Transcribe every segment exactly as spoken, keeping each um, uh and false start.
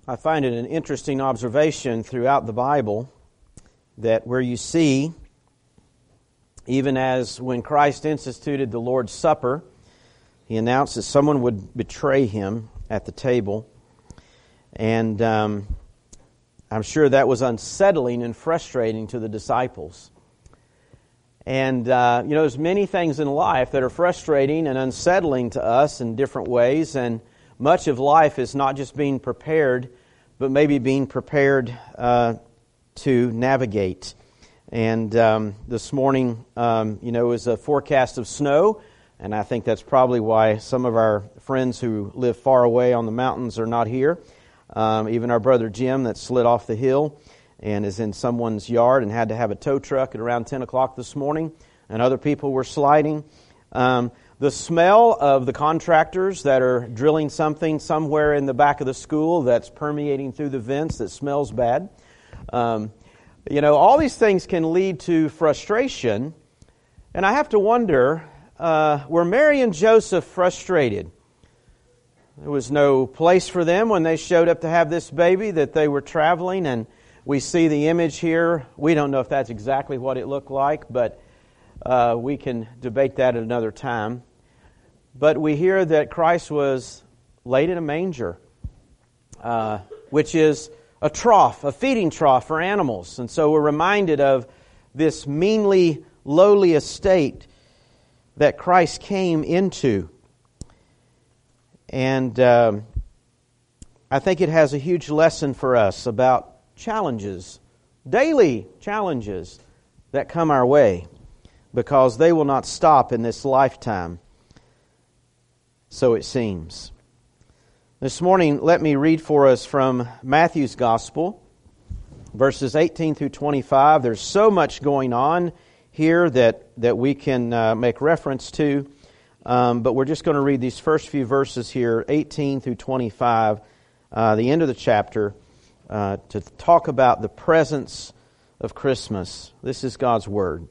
I find it an interesting observation throughout the Bible that where you see, even as when Christ instituted the Lord's Supper, He announced that someone would betray Him at the table. And um, I'm sure that was unsettling and frustrating to the disciples. And, uh, you know, there's many things in life that are frustrating and unsettling to us in different ways. And much of life is not just being prepared, but maybe being prepared uh, to navigate. And um, this morning, um, you know, is a forecast of snow. And I think that's probably why some of our friends who live far away on the mountains are not here. Um, even our brother Jim that slid off the hill and is in someone's yard and had to have a tow truck at around ten o'clock this morning. And other people were sliding. Um, the smell of the contractors that are drilling something somewhere in the back of the school that's permeating through the vents that smells bad. Um, you know, all these things can lead to frustration. And I have to wonder, uh, were Mary and Joseph frustrated? There was no place for them when they showed up to have this baby, that they were traveling, and we see the image here. We don't know if that's exactly what it looked like, but uh, we can debate that at another time. But we hear that Christ was laid in a manger, uh, which is a trough, a feeding trough for animals. And so we're reminded of this meanly lowly estate that Christ came into. And um, I think it has a huge lesson for us about challenges, daily challenges that come our way, because they will not stop in this lifetime. So it seems. This morning, let me read for us from Matthew's Gospel, verses eighteen through twenty-five. There's so much going on here that, that we can uh, make reference to. Um, but we're just going to read these first few verses here, eighteen through twenty-five, uh, the end of the chapter, uh, to talk about the presence of Christmas. This is God's Word.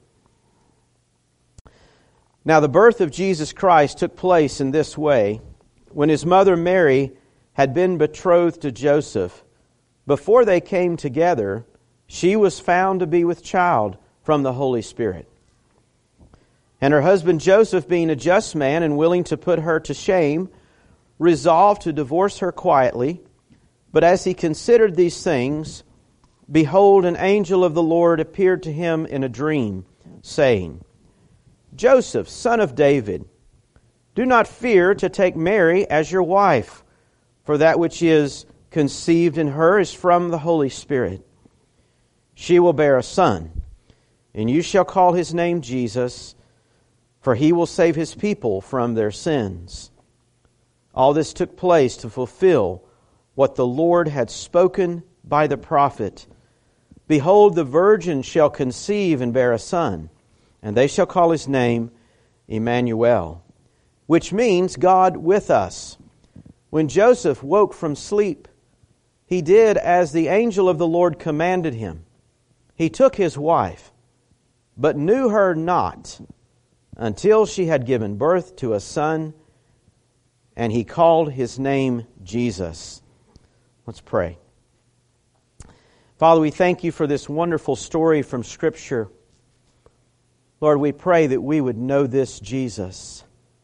Now the birth of Jesus Christ took place in this way. When His mother Mary had been betrothed to Joseph, before they came together, she was found to be with child from the Holy Spirit. And her husband Joseph, being a just man and willing to put her to shame, resolved to divorce her quietly. But as he considered these things, behold, an angel of the Lord appeared to him in a dream, saying, Joseph, son of David, do not fear to take Mary as your wife, for that which is conceived in her is from the Holy Spirit. She will bear a son, and you shall call his name Jesus, for He will save His people from their sins. All this took place to fulfill what the Lord had spoken by the prophet. Behold, the virgin shall conceive and bear a son, and they shall call His name Emmanuel, which means God with us. When Joseph woke from sleep, he did as the angel of the Lord commanded him. He took his wife, but knew her not until she had given birth to a son, and he called his name Jesus. Let's pray. Father, we thank You for this wonderful story from Scripture. Lord, we pray that we would know this Jesus.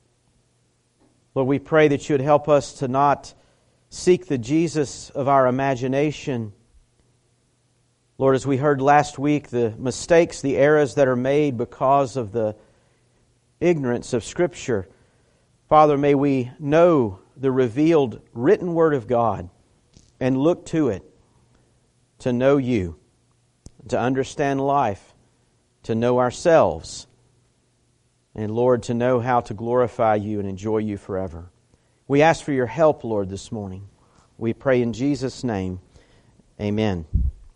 Lord, we pray that You would help us to not seek the Jesus of our imagination. Lord, as we heard last week, the mistakes, the errors that are made because of the ignorance of Scripture. Father, may we know the revealed written Word of God and look to it to know You, to understand life, to know ourselves, and Lord, to know how to glorify You and enjoy You forever. We ask for Your help, Lord, this morning. We pray in Jesus' name. Amen.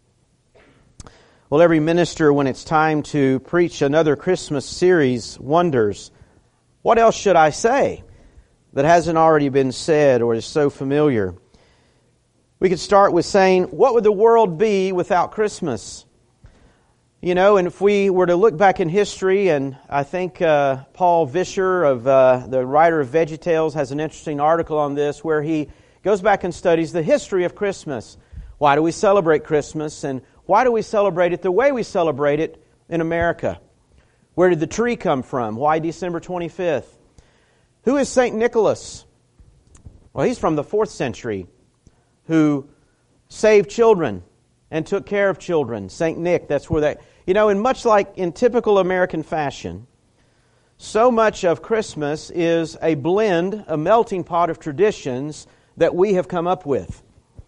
Well, every minister, when it's time to preach another Christmas series, wonders, what else should I say that hasn't already been said or is so familiar? We could start with saying, what would the world be without Christmas? You know, and if we were to look back in history, and I think uh, Paul Vischer, of uh, the writer of VeggieTales, has an interesting article on this where he goes back and studies the history of Christmas. Why do we celebrate Christmas, and why do we celebrate it the way we celebrate it in America? Where did the tree come from? Why December twenty-fifth? Who is Saint Nicholas? Well, he's from the fourth century, who saved children and took care of children. Saint Nick, that's where that... You know, and much like in typical American fashion, so much of Christmas is a blend, a melting pot of traditions that we have come up with.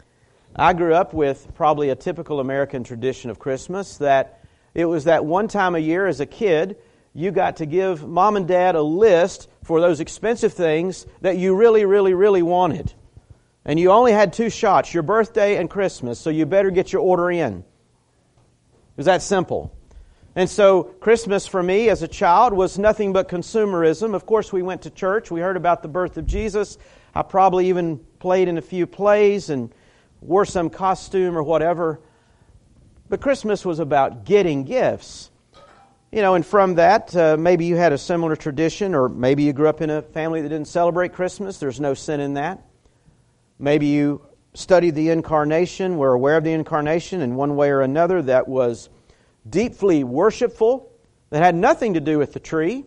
I grew up with probably a typical American tradition of Christmas, that it was that one time a year as a kid, you got to give mom and dad a list for those expensive things that you really, really, really wanted. And you only had two shots, your birthday and Christmas, so you better get your order in. It was that simple. And so Christmas for me as a child was nothing but consumerism. Of course, we went to church. We heard about the birth of Jesus. I probably even played in a few plays and wore some costume or whatever. But Christmas was about getting gifts. You know, and from that, uh, maybe you had a similar tradition, or maybe you grew up in a family that didn't celebrate Christmas. There's no sin in that. Maybe you studied the Incarnation, were aware of the Incarnation in one way or another that was deeply worshipful, that had nothing to do with the tree,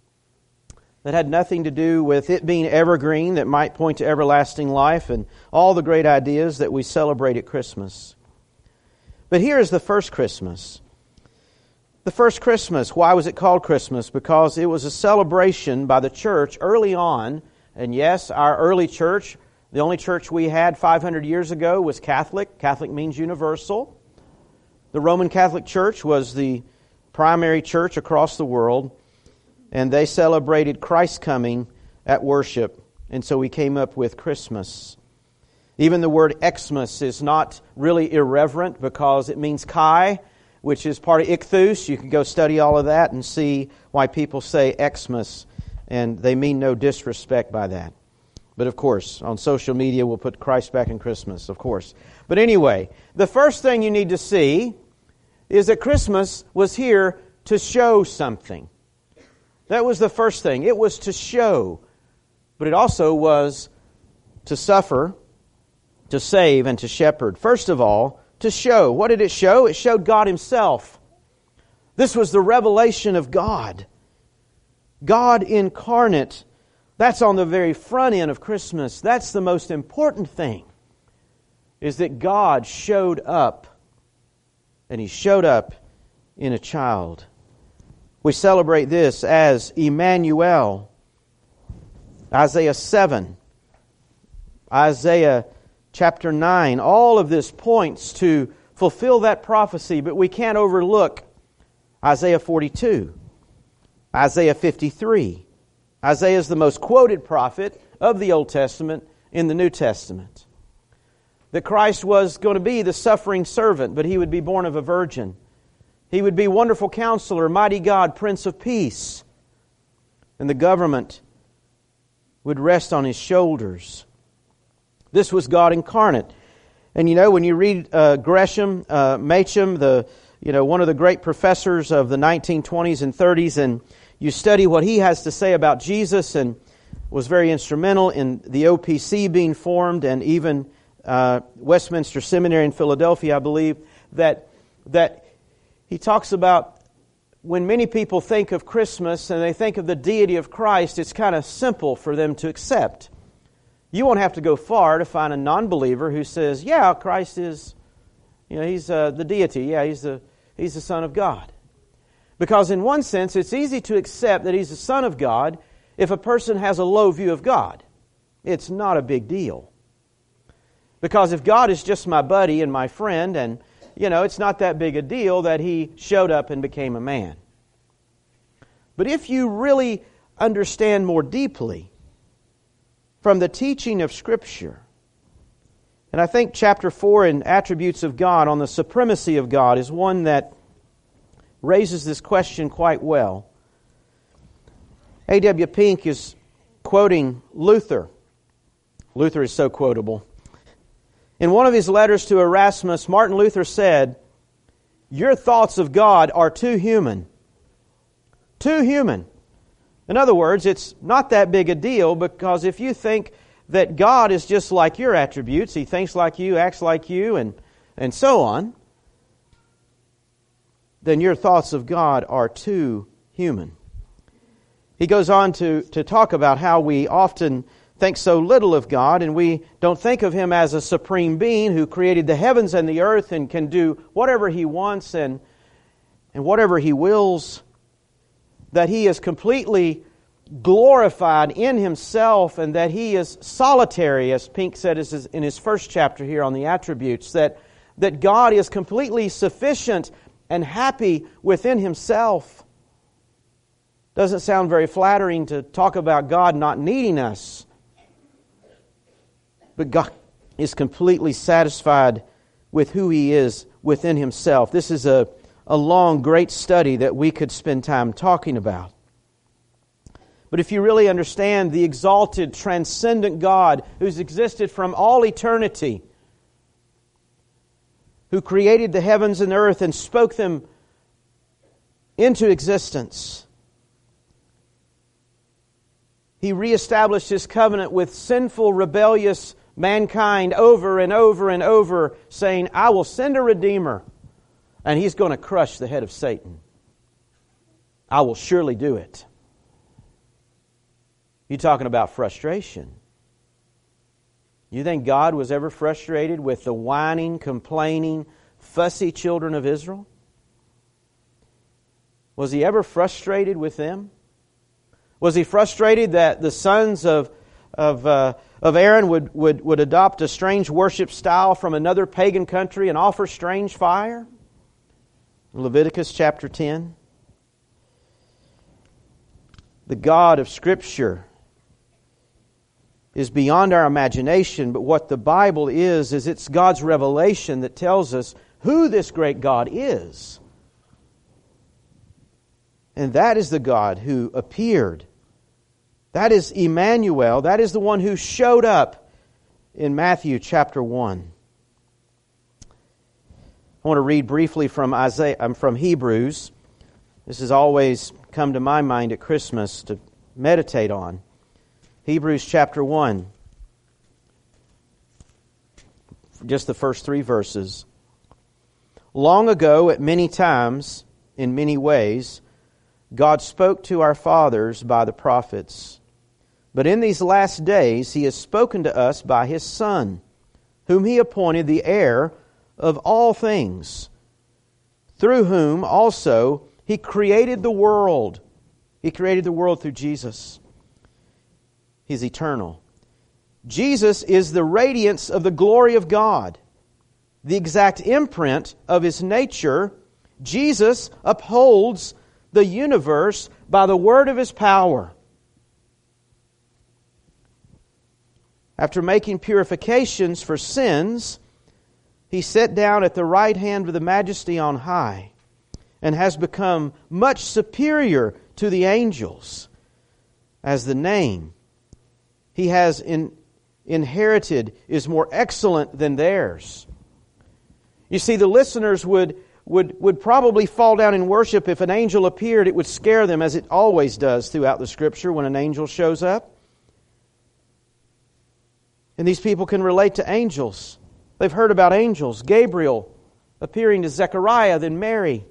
that had nothing to do with it being evergreen, that might point to everlasting life, and all the great ideas that we celebrate at Christmas. But here is the first Christmas. The first Christmas, why was it called Christmas? Because it was a celebration by the church early on, and yes, our early church, the only church we had five hundred years ago was Catholic. Catholic means universal. The Roman Catholic Church was the primary church across the world, and they celebrated Christ's coming at worship, and so we came up with Christmas. Even the word Xmas is not really irreverent because it means Chi, which is part of Ichthus. You can go study all of that and see why people say Xmas, and they mean no disrespect by that. But of course, on social media, we'll put Christ back in Christmas, of course. But anyway, the first thing you need to see is that Christmas was here to show something. That was the first thing. It was to show. But it also was to suffer, to save, and to shepherd. First of all, to show. What did it show? It showed God Himself. This was the revelation of God. God incarnate. That's on the very front end of Christmas. That's the most important thing, is that God showed up. And He showed up in a child. We celebrate this as Emmanuel. Isaiah seven, Isaiah chapter nine, all of this points to fulfill that prophecy, but we can't overlook Isaiah forty-two, Isaiah fifty-three. Isaiah is the most quoted prophet of the Old Testament in the New Testament. That Christ was going to be the suffering servant, but He would be born of a virgin. He would be Wonderful Counselor, Mighty God, Prince of Peace. And the government would rest on His shoulders. This was God incarnate. And you know, when you read uh, Gresham uh, Machen, the you know one of the great professors of the nineteen twenties and thirties, and you study what he has to say about Jesus, and was very instrumental in the O P C being formed, and even Uh, Westminster Seminary in Philadelphia, I believe, that that he talks about when many people think of Christmas and they think of the deity of Christ, it's kind of simple for them to accept. You won't have to go far to find a non-believer who says, yeah, Christ is, you know, He's uh, the deity, yeah, He's the, he's the Son of God. Because in one sense, it's easy to accept that He's the Son of God if a person has a low view of God. It's not a big deal. Because if God is just my buddy and my friend, and, you know, it's not that big a deal that He showed up and became a man. But if you really understand more deeply from the teaching of Scripture, and I think chapter four in Attributes of God on the supremacy of God is one that raises this question quite well. A W Pink is quoting Luther. Luther is so quotable. In one of his letters to Erasmus, Martin Luther said, "Your thoughts of God are too human." Too human. In other words, it's not that big a deal, because if you think that God is just like your attributes. He thinks like you, acts like you, and, and so on, then your thoughts of God are too human. He goes on to, to talk about how we often think so little of God, and we don't think of Him as a supreme being who created the heavens and the earth and can do whatever He wants and, and whatever He wills, that He is completely glorified in Himself and that He is solitary, as Pink said in his first chapter here on the attributes, that, that God is completely sufficient and happy within Himself. Doesn't sound very flattering to talk about God not needing us. But God is completely satisfied with who He is within Himself. This is a, a long, great study that we could spend time talking about. But if you really understand the exalted, transcendent God who's existed from all eternity, who created the heavens and earth and spoke them into existence, He reestablished His covenant with sinful, rebellious mankind over and over and over, saying, I will send a Redeemer, and He's going to crush the head of Satan. I will surely do it. You're talking about frustration. You think God was ever frustrated with the whining, complaining, fussy children of Israel? Was He ever frustrated with them? Was He frustrated that the sons of of uh, of Aaron would, would, would adopt a strange worship style from another pagan country and offer strange fire? Leviticus chapter ten. The God of Scripture is beyond our imagination, but what the Bible is, is it's God's revelation that tells us who this great God is. And that is the God who appeared. That is Emmanuel. That is the one who showed up in Matthew chapter one. I want to read briefly from Isaiah, um, from Hebrews. This has always come to my mind at Christmas to meditate on. Hebrews chapter one. Just the first three verses. Long ago, at many times, in many ways, God spoke to our fathers by the prophets. But in these last days He has spoken to us by His Son, whom He appointed the heir of all things, through whom also He created the world. He created the world through Jesus. He's eternal. Jesus is the radiance of the glory of God, the exact imprint of His nature. Jesus upholds the universe by the word of His power. After making purifications for sins, He sat down at the right hand of the Majesty on high and has become much superior to the angels, as the name He has in, inherited is more excellent than theirs. You see, the listeners would, would, would probably fall down in worship if an angel appeared. It would scare them, as it always does throughout the Scripture when an angel shows up. And these people can relate to angels. They've heard about angels. Gabriel appearing to Zechariah, then Mary.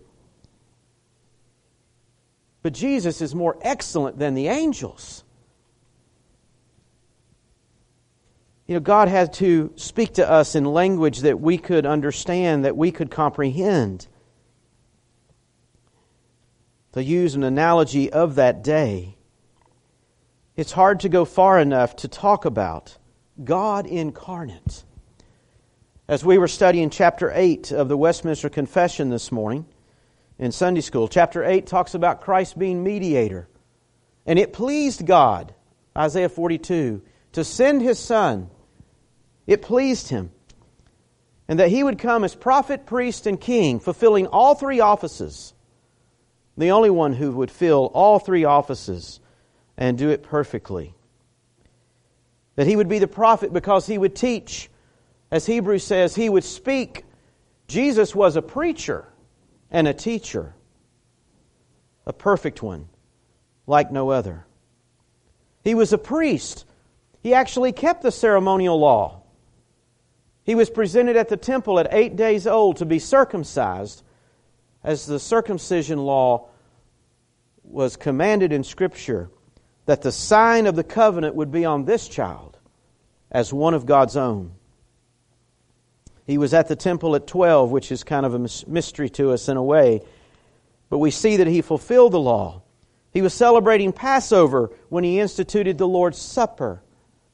But Jesus is more excellent than the angels. You know, God had to speak to us in language that we could understand, that we could comprehend. To use an analogy of that day, it's hard to go far enough to talk about God incarnate. As we were studying chapter eight of the Westminster Confession this morning in Sunday school, chapter eight talks about Christ being mediator. And it pleased God, Isaiah forty-two, to send His Son. It pleased Him. And that He would come as prophet, priest, and king, fulfilling all three offices. The only one who would fill all three offices and do it perfectly. That He would be the prophet because He would teach. As Hebrews says, He would speak. Jesus was a preacher and a teacher. A perfect one, like no other. He was a priest. He actually kept the ceremonial law. He was presented at the temple at eight days old to be circumcised, as the circumcision law was commanded in Scripture, that the sign of the covenant would be on this child as one of God's own. He was at the temple at twelve, which is kind of a mystery to us in a way. But we see that He fulfilled the law. He was celebrating Passover when He instituted the Lord's Supper.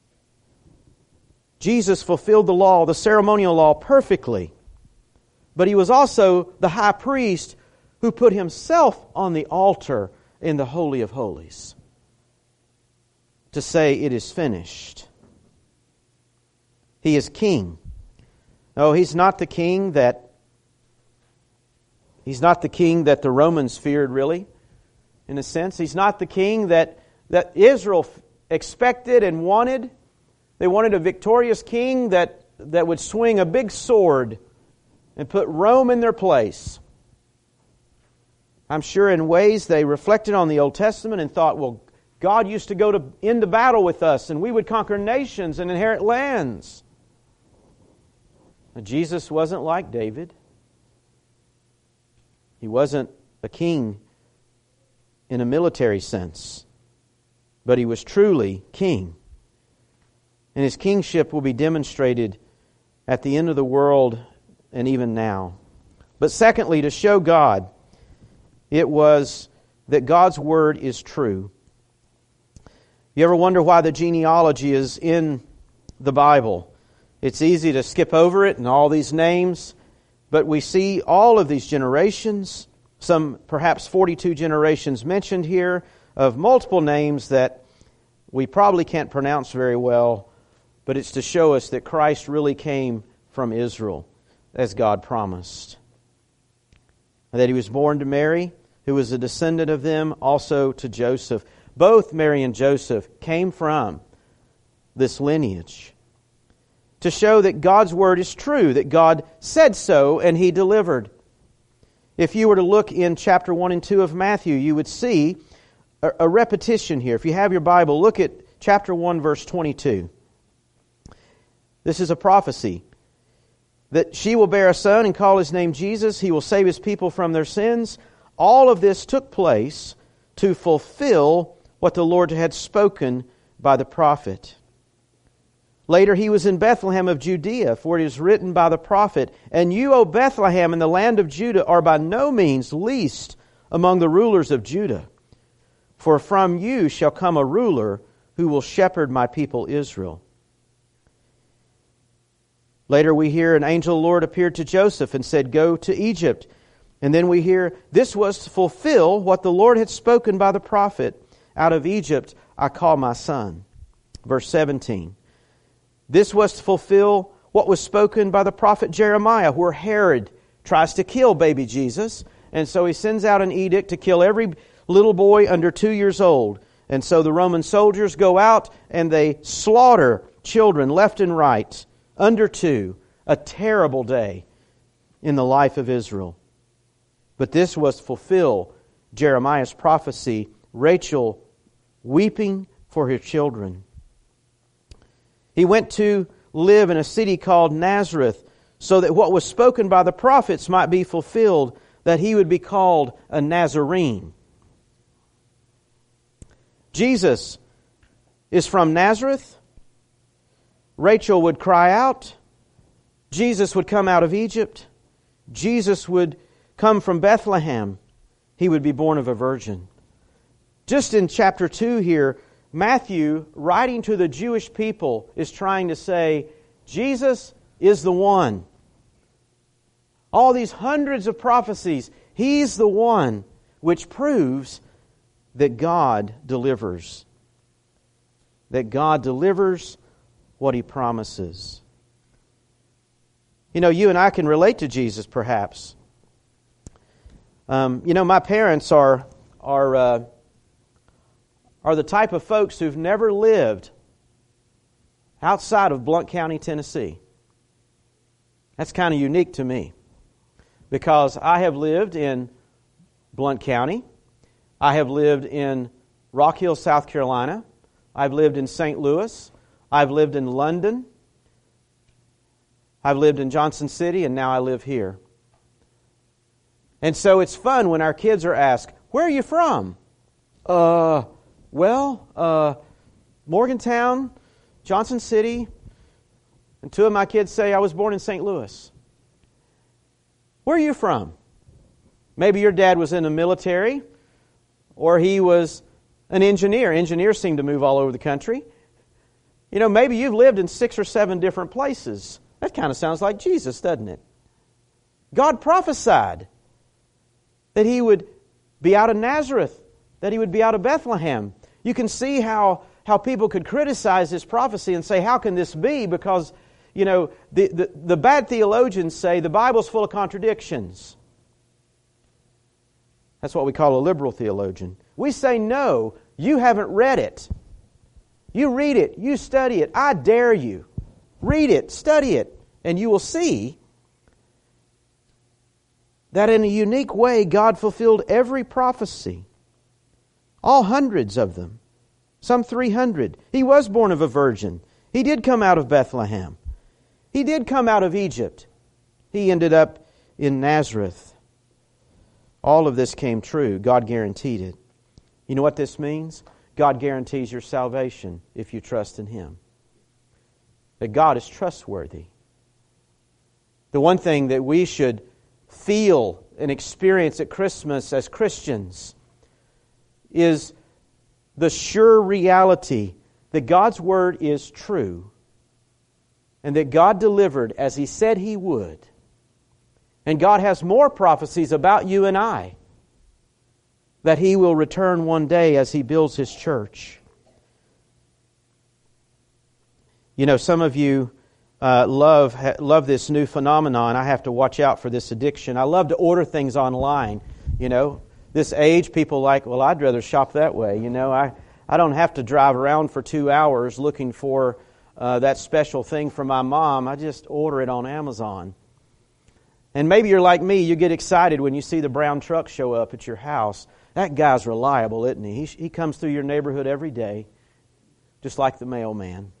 Jesus fulfilled the law, the ceremonial law, perfectly. But He was also the high priest who put Himself on the altar in the Holy of Holies to say, "It is finished." He is King. No, He's not the king that He's not the king that the Romans feared, really, in a sense. He's not the king that, that Israel expected and wanted. They wanted a victorious king that, that would swing a big sword and put Rome in their place. I'm sure in ways they reflected on the Old Testament and thought, well, God used to go to into battle with us and we would conquer nations and inherit lands. But Jesus wasn't like David. He wasn't a king in a military sense, but He was truly king. And His kingship will be demonstrated at the end of the world and even now. But secondly, to show God, it was that God's Word is true. You ever wonder why the genealogy is in the Bible? It's easy to skip over it and all these names, but we see all of these generations, some perhaps forty-two generations mentioned here, of multiple names that we probably can't pronounce very well, but it's to show us that Christ really came from Israel, as God promised. And that He was born to Mary, who was a descendant of them, also to Joseph. Both Mary and Joseph came from this lineage. To show that God's Word is true, that God said so and He delivered. If you were to look in chapter one and two of Matthew, you would see a, a repetition here. If you have your Bible, look at chapter one, verse twenty-two. This is a prophecy. That she will bear a son and call His name Jesus. He will save His people from their sins. All of this took place to fulfill what the Lord had spoken by the prophet. Later He was in Bethlehem of Judea, for it is written by the prophet, "And you, O Bethlehem, in the land of Judah, are by no means least among the rulers of Judah. For from you shall come a ruler who will shepherd my people Israel." Later we hear an angel of the Lord appeared to Joseph and said, "Go to Egypt." And then we hear, this was to fulfill what the Lord had spoken by the prophet, "Out of Egypt I call my son." Verse seventeen. This was to fulfill what was spoken by the prophet Jeremiah, where Herod tries to kill baby Jesus. And so he sends out an edict to kill every little boy under two years old. And so the Roman soldiers go out and they slaughter children left and right, under two. A terrible day in the life of Israel. But this was to fulfill Jeremiah's prophecy, Rachel weeping for her children. He went to live in a city called Nazareth so that what was spoken by the prophets might be fulfilled, that He would be called a Nazarene. Jesus is from Nazareth. Rachel would cry out. Jesus would come out of Egypt. Jesus would come from Bethlehem. He would be born of a virgin. Just in chapter two here, Matthew, writing to the Jewish people, is trying to say, Jesus is the one. All these hundreds of prophecies, He's the one, which proves that God delivers. That God delivers what He promises. You know, you and I can relate to Jesus, perhaps. Um, you know, my parents are are uh, are the type of folks who've never lived outside of Blount County, Tennessee. That's kind of unique to me, because I have lived in Blount County. I have lived in Rock Hill, South Carolina. I've lived in Saint Louis. I've lived in London. I've lived in Johnson City, and now I live here. And so it's fun when our kids are asked, where are you from? Uh, well, uh, Morgantown, Johnson City, and two of my kids say I was born in Saint Louis. Where are you from? Maybe your dad was in the military, or he was an engineer. Engineers seem to move all over the country. You know, maybe you've lived in six or seven different places. That kind of sounds like Jesus, doesn't it? God prophesied that He would be out of Nazareth, that He would be out of Bethlehem. You can see how, how people could criticize this prophecy and say, how can this be? Because, you know, the, the, the bad theologians say the Bible's full of contradictions. That's what we call a liberal theologian. We say, no, you haven't read it. You read it, you study it. I dare you. Read it, study it, and you will see that in a unique way God fulfilled every prophecy. All hundreds of them. Some three hundred. He was born of a virgin. He did come out of Bethlehem. He did come out of Egypt. He ended up in Nazareth. All of this came true. God guaranteed it. You know what this means? God guarantees your salvation if you trust in Him. That God is trustworthy. The one thing that we should feel and experience at Christmas as Christians is the sure reality that God's Word is true and that God delivered as He said He would. And God has more prophecies about you and I, that He will return one day as He builds His church. You know, some of you uh, love love this new phenomenon. I have to watch out for this addiction. I love to order things online. You know, this age, people like, well, I'd rather shop that way. You know, I, I don't have to drive around for two hours looking for uh, that special thing for my mom. I just order it on Amazon. And maybe you're like me, you get excited when you see the brown truck show up at your house. That guy's reliable, isn't he? He, he comes through your neighborhood every day, just like the mailman.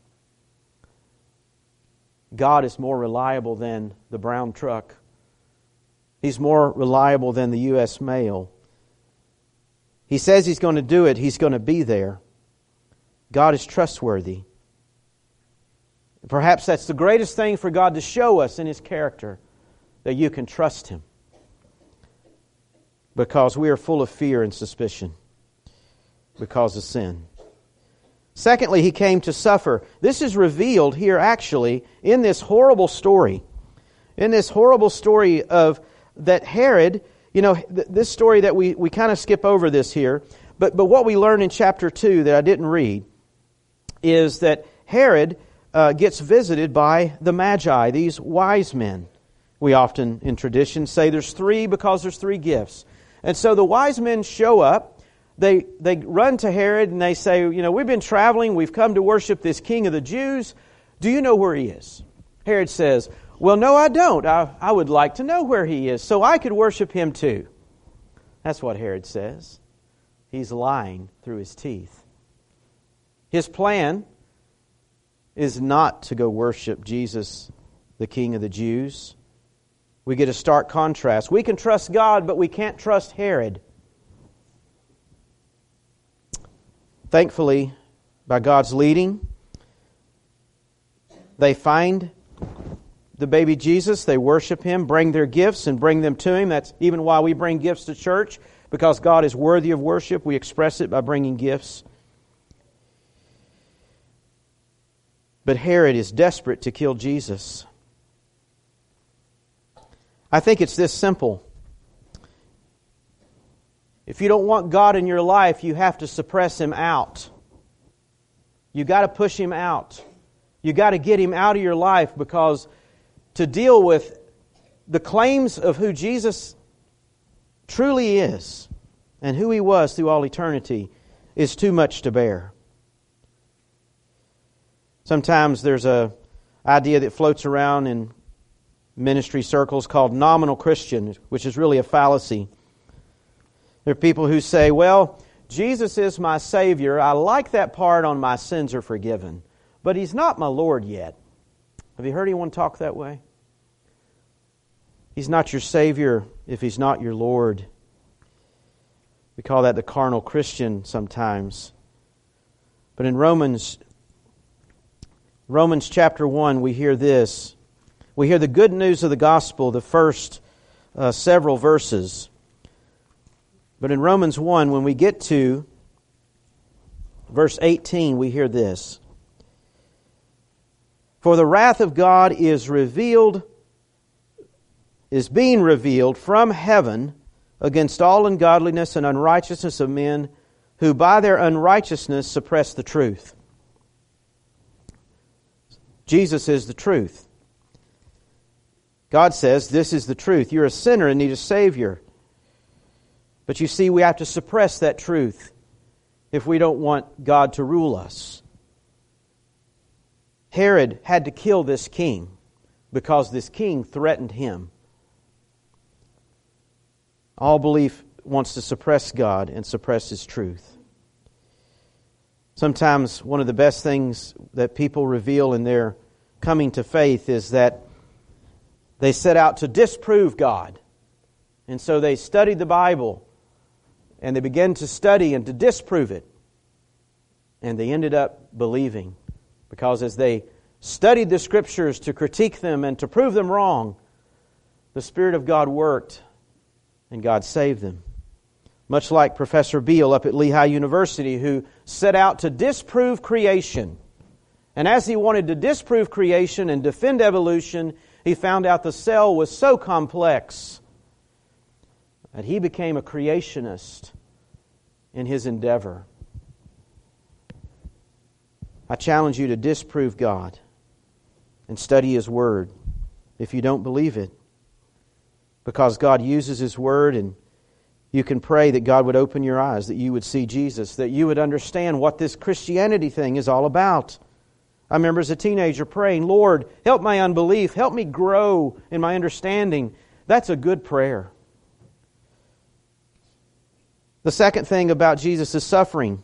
God is more reliable than the brown truck. He's more reliable than the U S mail. He says He's going to do it. He's going to be there. God is trustworthy. Perhaps that's the greatest thing for God to show us in His character, that you can trust Him. Because we are full of fear and suspicion because of sin. Secondly, He came to suffer. This is revealed here actually in this horrible story. In this horrible story of that Herod, you know, th- this story that we, we kind of skip over this here. But, but what we learn in chapter two that I didn't read is that Herod uh, gets visited by the Magi, these wise men. We often in tradition say there's three because there's three gifts. And so the wise men show up. They they run to Herod and they say, you know, we've been traveling. We've come to worship this King of the Jews. Do you know where He is? Herod says, well, no, I don't. I, I would like to know where He is so I could worship Him too. That's what Herod says. He's lying through his teeth. His plan is not to go worship Jesus, the King of the Jews. We get a stark contrast. We can trust God, but we can't trust Herod. Thankfully, by God's leading, they find the baby Jesus, they worship Him, bring their gifts and bring them to Him. That's even why we bring gifts to church, because God is worthy of worship. We express it by bringing gifts. But Herod is desperate to kill Jesus. I think it's this simple. If you don't want God in your life, you have to suppress Him out. You got to push Him out. You got to get Him out of your life, because to deal with the claims of who Jesus truly is and who He was through all eternity is too much to bear. Sometimes there's a idea that floats around in ministry circles called nominal Christian, which is really a fallacy. There are people who say, well, Jesus is my Savior. I like that part on my sins are forgiven. But but He's not my Lord yet. Have you heard anyone talk that way? He's not your Savior if He's not your Lord. We call that the carnal Christian sometimes. But in Romans, Romans chapter one, we hear this. We hear the good news of the gospel, the first uh, several verses. But in Romans one, when we get to verse eighteen, we hear this. For the wrath of God is revealed, is being revealed from heaven against all ungodliness and unrighteousness of men who by their unrighteousness suppress the truth. Jesus is the truth. God says, this is the truth. You're a sinner and need a Savior. But you see, we have to suppress that truth if we don't want God to rule us. Herod had to kill this king because this king threatened him. All belief wants to suppress God and suppress His truth. Sometimes one of the best things that people reveal in their coming to faith is that they set out to disprove God. And so they studied the Bible and they began to study and to disprove it. And they ended up believing. Because as they studied the Scriptures to critique them and to prove them wrong, the Spirit of God worked and God saved them. Much like Professor Beale up at Lehigh University, who set out to disprove creation. And as he wanted to disprove creation and defend evolution, he found out the cell was so complex that he became a creationist in his endeavor. I challenge you to disprove God and study His Word if you don't believe it. Because God uses His Word, and you can pray that God would open your eyes, that you would see Jesus, that you would understand what this Christianity thing is all about. I remember as a teenager praying, Lord, help my unbelief, help me grow in my understanding. That's a good prayer. The second thing about Jesus' suffering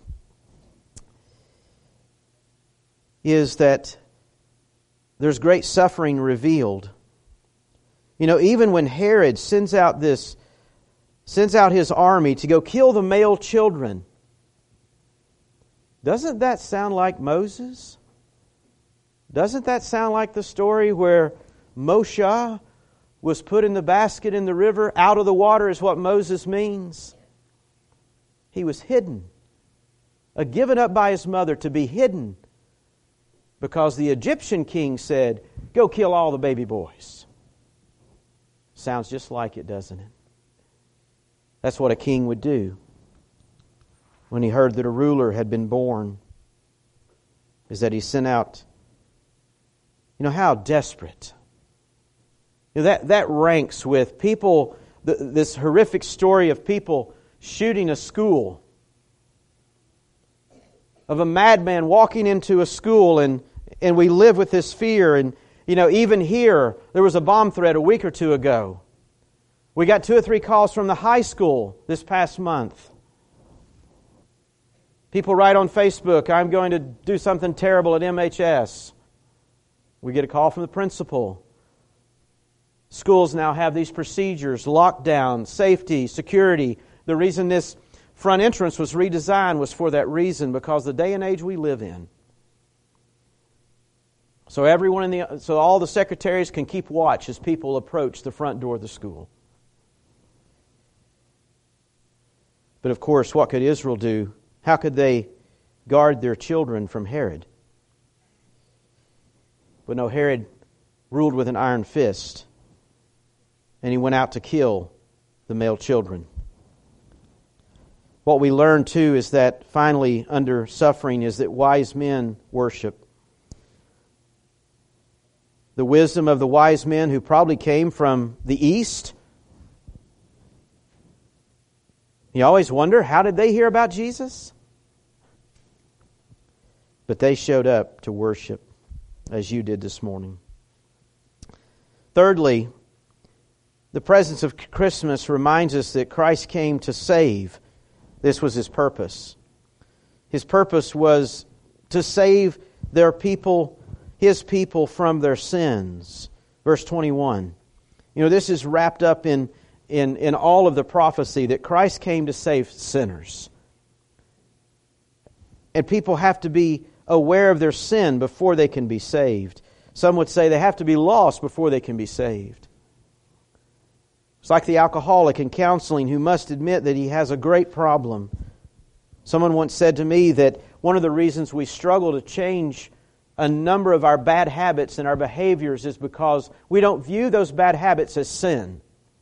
is that there's great suffering revealed. You know, even when Herod sends out this, sends out his army to go kill the male children, doesn't that sound like Moses? Doesn't that sound like the story where Moshe was put in the basket in the river? Out of the water is what Moses means. He was hidden, uh, given up by his mother to be hidden, because the Egyptian king said, go kill all the baby boys. Sounds just like it, doesn't it? That's what a king would do when he heard that a ruler had been born, is that he sent out. You know, how desperate. You know, that, that ranks with people, th- this horrific story of people shooting a school. Of a madman walking into a school, and, and we live with this fear. And, you know, even here, there was a bomb threat a week or two ago. We got two or three calls from the high school this past month. People write on Facebook, I'm going to do something terrible at M H S. We get a call from the principal. Schools now have these procedures, lockdown, safety, security. The reason this front entrance was redesigned was for that reason, because the day and age we live in. So everyone in the so all the secretaries can keep watch as people approach the front door of the school. But of course, what could Israel do? How could they guard their children from Herod? But no, Herod ruled with an iron fist, and he went out to kill the male children. What we learn too is that finally under suffering is that wise men worship. The wisdom of the wise men who probably came from the east. You always wonder, how did they hear about Jesus? But they showed up to worship, as you did this morning. Thirdly, the presence of Christmas reminds us that Christ came to save. This was His purpose. His purpose was to save their people, His people from their sins. Verse twenty-one. You know, this is wrapped up in, in, in all of the prophecy that Christ came to save sinners. And people have to be aware of their sin before they can be saved. Some would say they have to be lost before they can be saved. It's like the alcoholic in counseling who must admit that he has a great problem. Someone once said to me that one of the reasons we struggle to change a number of our bad habits and our behaviors is because we don't view those bad habits as sin.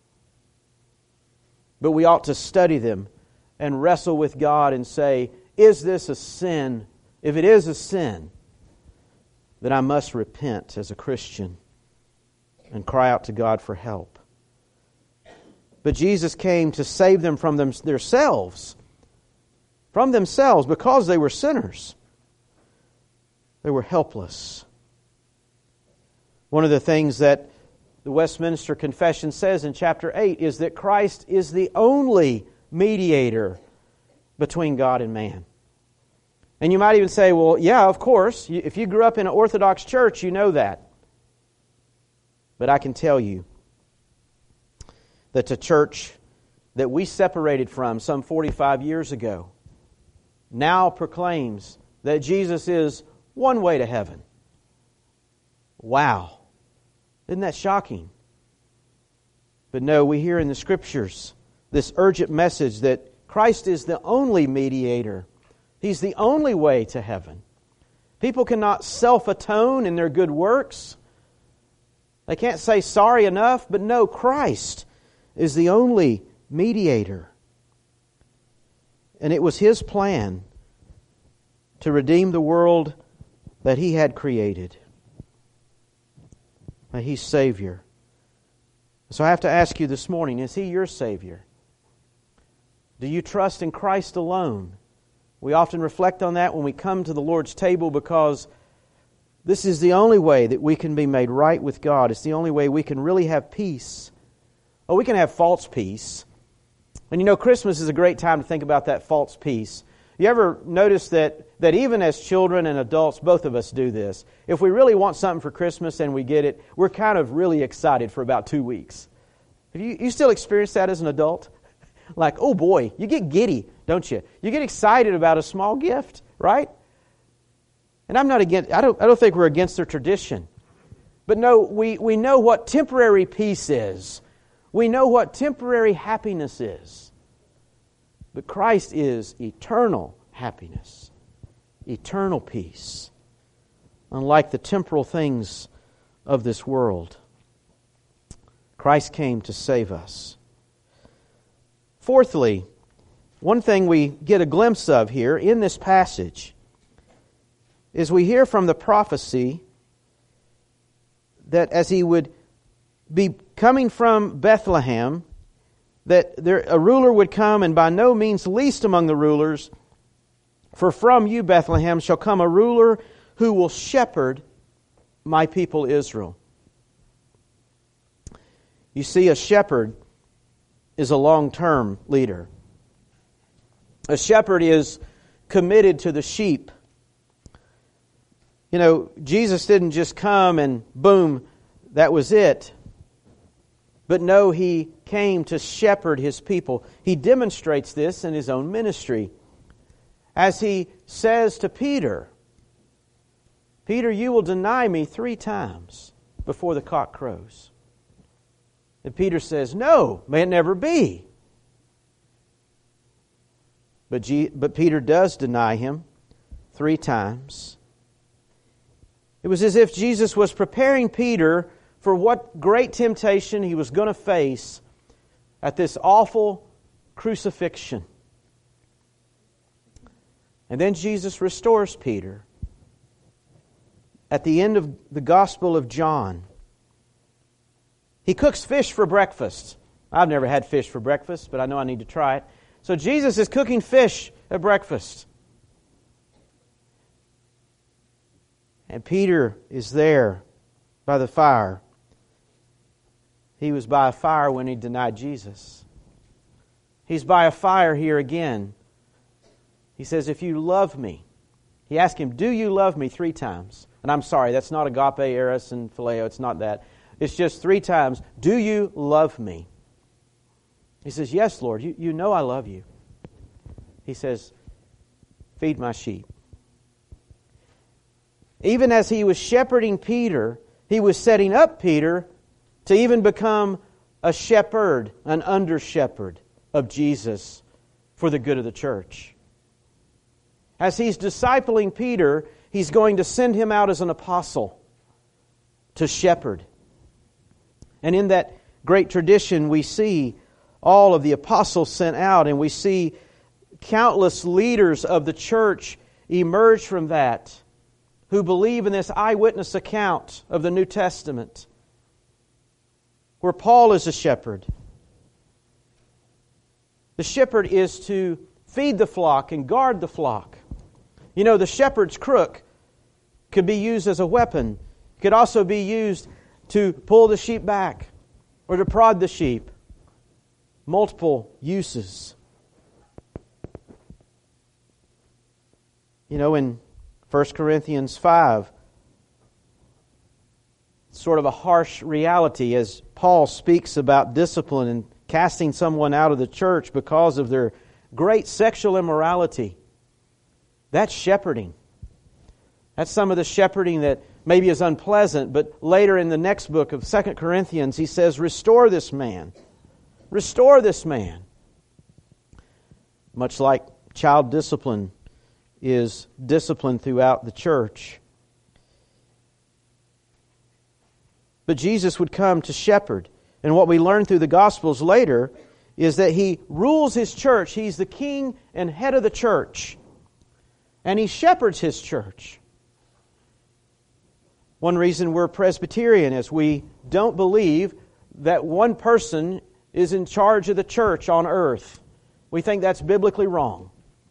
But we ought to study them and wrestle with God and say, is this a sin? If it is a sin, then I must repent as a Christian and cry out to God for help. But Jesus came to save them from them, themselves, from themselves because they were sinners. They were helpless. One of the things that the Westminster Confession says in chapter eight is that Christ is the only mediator between God and man. And you might even say, well, yeah, of course. If you grew up in an Orthodox church, you know that. But I can tell you that the church that we separated from some forty-five years ago now proclaims that Jesus is one way to heaven. Wow. Isn't that shocking? But no, we hear in the Scriptures this urgent message that Christ is the only mediator. He's the only way to heaven. People cannot self-atone in their good works. They can't say sorry enough, but no, Christ is the only mediator. And it was His plan to redeem the world that He had created. That He's Savior. So I have to ask you this morning, is He your Savior? Do you trust in Christ alone? We often reflect on that when we come to the Lord's table because this is the only way that we can be made right with God. It's the only way we can really have peace. Oh, we can have false peace. And you know, Christmas is a great time to think about that false peace. You ever notice that, that even as children and adults, both of us do this. If we really want something for Christmas and we get it, we're kind of really excited for about two weeks. Have you, you still experience that as an adult? Like, oh boy, you get giddy, don't you? You get excited about a small gift, right? And I'm not against, I don't, I don't think we're against their tradition. But no, we, we know what temporary peace is. We know what temporary happiness is. But Christ is eternal happiness, eternal peace, unlike the temporal things of this world. Christ came to save us. Fourthly, one thing we get a glimpse of here in this passage is we hear from the prophecy that as He would be coming from Bethlehem, that there, a ruler would come, and by no means least among the rulers, for from you, Bethlehem, shall come a ruler who will shepherd my people Israel. You see, a shepherd is a long-term leader. A shepherd is committed to the sheep. You know, Jesus didn't just come and boom, that was it. But no, He came to shepherd His people. He demonstrates this in His own ministry. As He says to Peter, Peter, you will deny me three times before the cock crows. And Peter says, no, may it never be. But, G- but Peter does deny Him three times. It was as if Jesus was preparing Peter for what great temptation he was going to face at this awful crucifixion. And then Jesus restores Peter. At the end of the Gospel of John, He cooks fish for breakfast. I've never had fish for breakfast, but I know I need to try it. So Jesus is cooking fish at breakfast. And Peter is there by the fire. He was by a fire when he denied Jesus. He's by a fire here again. He says, if you love me, He asked him, do you love me three times? And I'm sorry, that's not agape, eros, and phileo. It's not that. It's just three times. Do you love me? He says, yes, Lord, you, you know I love you. He says, feed my sheep. Even as he was shepherding Peter, he was setting up Peter to even become a shepherd, an under-shepherd of Jesus for the good of the church. As he's discipling Peter, he's going to send him out as an apostle to shepherd. And in that great tradition, we see all of the apostles sent out, and we see countless leaders of the church emerge from that who believe in this eyewitness account of the New Testament, where Paul is a shepherd. The shepherd is to feed the flock and guard the flock. You know, the shepherd's crook could be used as a weapon. It could also be used to pull the sheep back or to prod the sheep. Multiple uses. You know, in First Corinthians five, sort of a harsh reality as Paul speaks about discipline and casting someone out of the church because of their great sexual immorality. That's shepherding. That's some of the shepherding that maybe is unpleasant, but later in the next book of Second Corinthians, he says, restore this man. Restore this man. Much like child discipline is discipline throughout the church. But Jesus would come to shepherd. And what we learn through the Gospels later is that He rules His church. He's the king and head of the church. And He shepherds His church. One reason we're Presbyterian is we don't believe that one person is in charge of the church on earth. We think that's biblically wrong.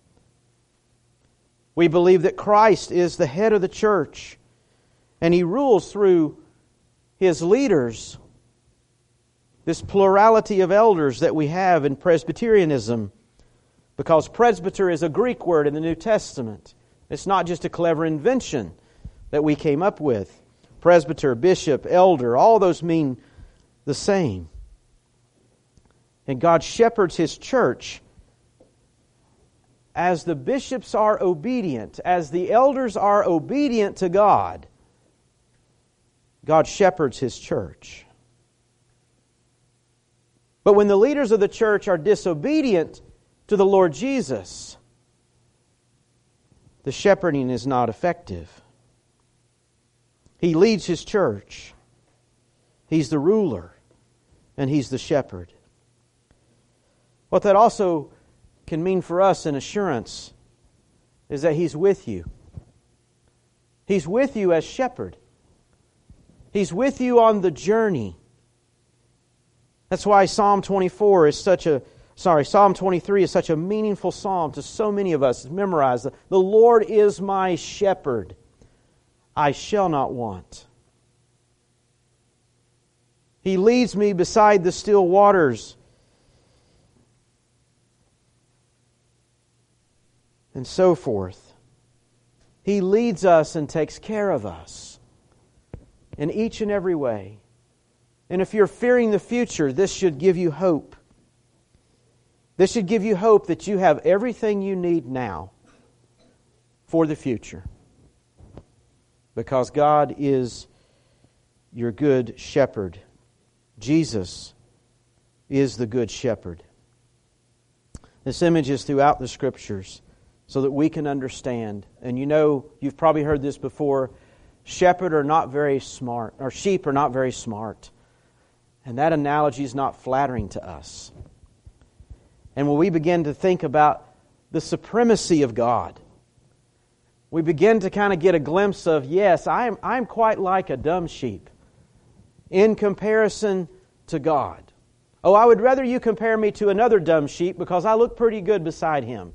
We believe that Christ is the head of the church, and He rules through His leaders. This plurality of elders that we have in Presbyterianism, because presbyter is a Greek word in the New Testament. It's not just a clever invention that we came up with. Presbyter, bishop, elder, all those mean the same. And God shepherds His church as the bishops are obedient, as the elders are obedient to God. God shepherds His church. But when the leaders of the church are disobedient to the Lord Jesus, the shepherding is not effective. He leads His church. He's the ruler, and He's the shepherd. What that also can mean for us in assurance is that He's with you. He's with you as shepherd. He's with you on the journey. That's why Psalm twenty-four is such a, sorry, Psalm twenty-three is such a meaningful psalm to so many of us. It's memorized. The Lord is my shepherd. I shall not want. He leads me beside the still waters. And so forth. He leads us and takes care of us in each and every way. And if you're fearing the future, this should give you hope. This should give you hope that you have everything you need now for the future. Because God is your good shepherd. Jesus is the good shepherd. This image is throughout the Scriptures so that we can understand. And you know, you've probably heard this before, shepherd are not very smart, or sheep are not very smart. And that analogy is not flattering to us. And when we begin to think about the supremacy of God, we begin to kind of get a glimpse of, yes, I'm, I'm quite like a dumb sheep in comparison to God. Oh, I would rather you compare me to another dumb sheep because I look pretty good beside him.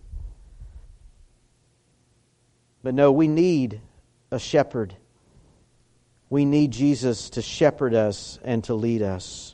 But no, we need a shepherd. We need Jesus to shepherd us and to lead us.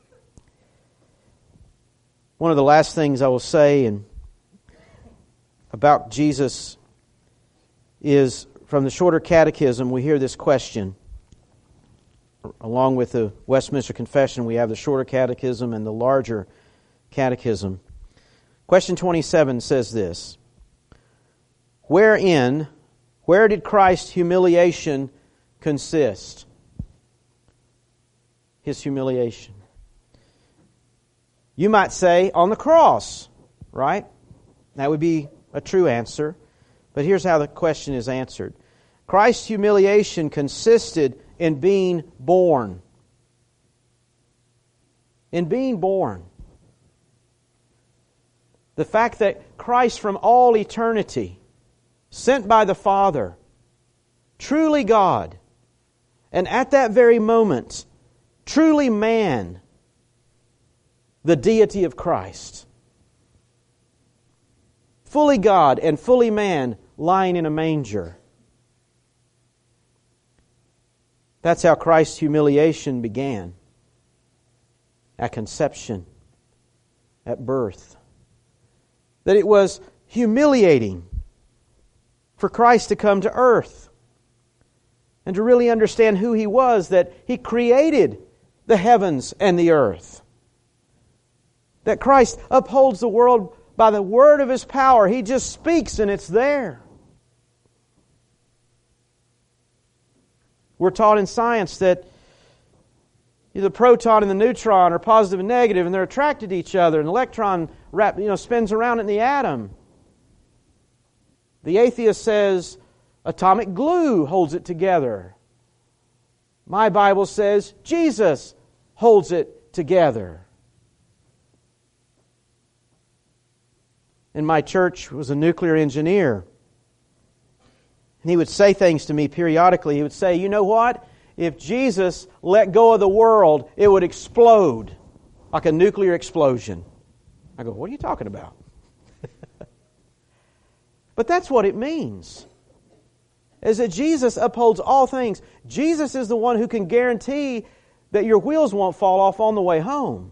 One of the last things I will say and about Jesus is from the Shorter Catechism. We hear this question. Along with the Westminster Confession, we have the Shorter Catechism and the larger Catechism. Question twenty-seven says this: Wherein, where did Christ's humiliation consist? His humiliation. You might say, on the cross, right? That would be a true answer. But here's how the question is answered. Christ's humiliation consisted in being born. In being born. The fact that Christ from all eternity, sent by the Father, truly God, and at that very moment, truly man, the deity of Christ. Fully God and fully man lying in a manger. That's how Christ's humiliation began. At conception. At birth. That it was humiliating for Christ to come to earth and to really understand who He was, that He created the heavens and the earth. That Christ upholds the world by the word of His power. He just speaks and it's there. We're taught in science that the proton and the neutron are positive and negative, and they're attracted to each other. An electron wrap, you know, spins around in the atom. The atheist says atomic glue holds it together. My Bible says Jesus holds it together. In my church was a nuclear engineer. And he would say things to me periodically. He would say, you know what? If Jesus let go of the world, it would explode like a nuclear explosion. I go, what are you talking about? But that's what it means. Is that Jesus upholds all things. Jesus is the one who can guarantee that your wheels won't fall off on the way home.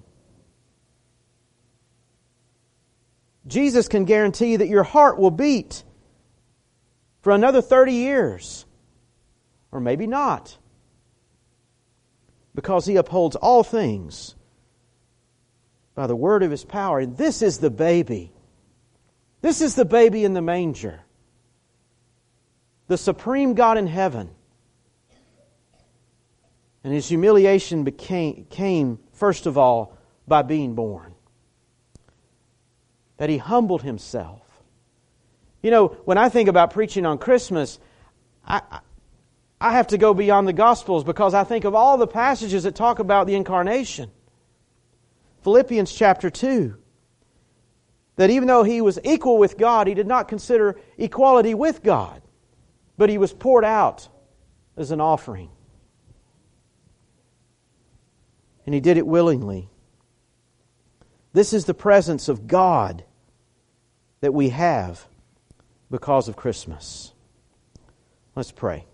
Jesus can guarantee that your heart will beat for another thirty years. Or maybe not. Because He upholds all things by the word of His power. And this is the baby. This is the baby in the manger. The supreme God in heaven. And His humiliation became, came, first of all, by being born. That He humbled Himself. You know, when I think about preaching on Christmas, I, I have to go beyond the Gospels because I think of all the passages that talk about the incarnation. Philippians chapter two. That even though He was equal with God, He did not consider equality with God. But He was poured out as an offering. And He did it willingly. This is the presence of God that we have because of Christmas. Let's pray.